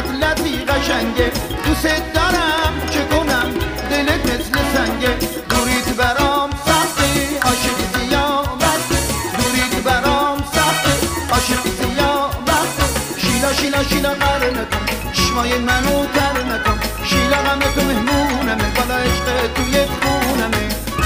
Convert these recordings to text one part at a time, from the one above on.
عقلتی قشنگه دوست دارم چه کنم دلت مثل سنگه دوریت برام سخته عاشق زیامت دوریت برام سخته عاشق زیامت شیلا شیلا قرار نکن چشمای منو تر نکن شیلا غم تو مهمونمه بالا عشق توی خونمه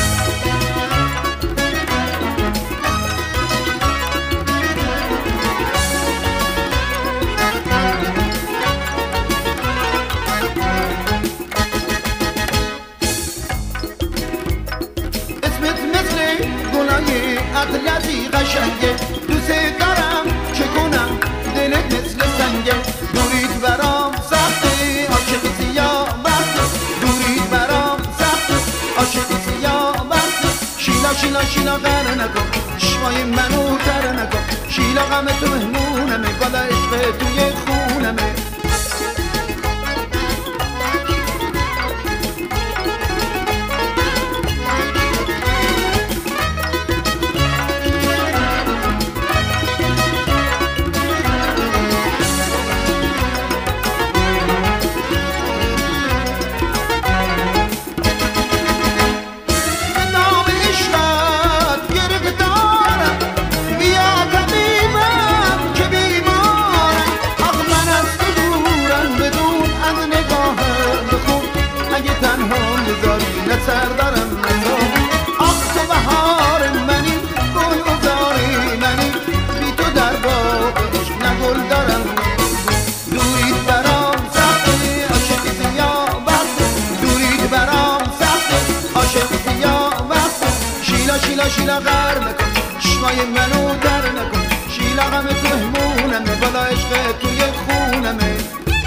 اسمت مثل گلای عقلتی قشنگه دوست دارم چه کنم دلت مثل سنگه دوریت برام سخته عاشق زیامت دوریت برام سخته عاشق زیامت شیلا قرار نکن چشمای منو تر نکن شیلا غم تو مهمونمه بالا عشق توی خونمه سردارم نزار آخ تو بهار منی گل گذاری منی بی تو در باغ عشق نگل دارم دوریت برام سخته عاشق زیامت دوریت برام سخته عاشق زیامت شیلا غر نکن چشمای منو در نکن شیلا غم تو مهمونمه بالا عشق توی خونمه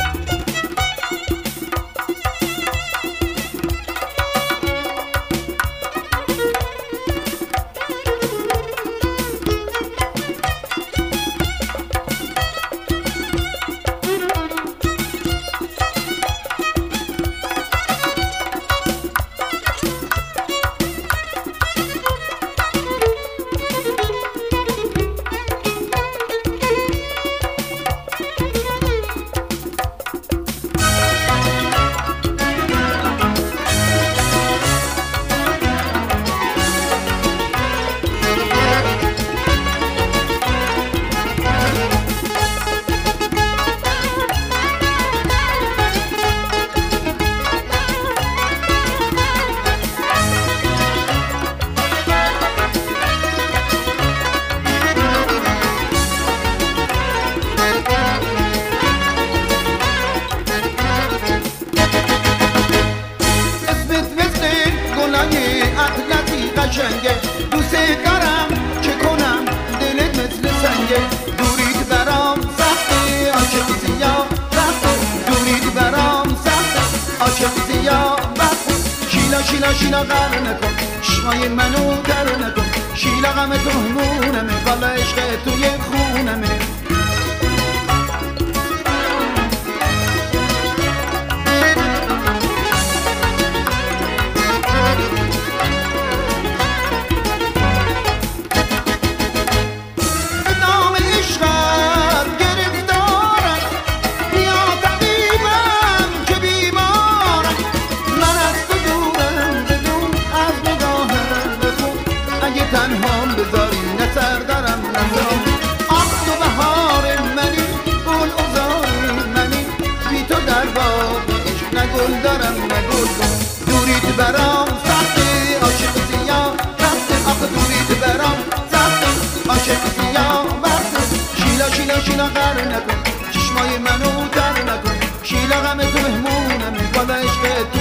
قشنگه دوست دارم چه کنم دلت مثل سنگه دوریت برام سخته عاشق زیامت دوریت برام سخته عاشق زیامت شیلا قرار نکن چشمای منو در نکن شیلا غم تو مهمونمه بالا عشق توی خونمه تنهام بذاری نه سردارم نزار آخ تو بهار منی گل ازاری منی بی تو در باغ عشق نه گل دارم نه گل دوریت برام سخته عاشق زیامت آخ دوریت برام سخته عاشق زیامت شیلا قرار نکن چشمای منو تر نکن شیلا غم تو مهمونمه بالا عشق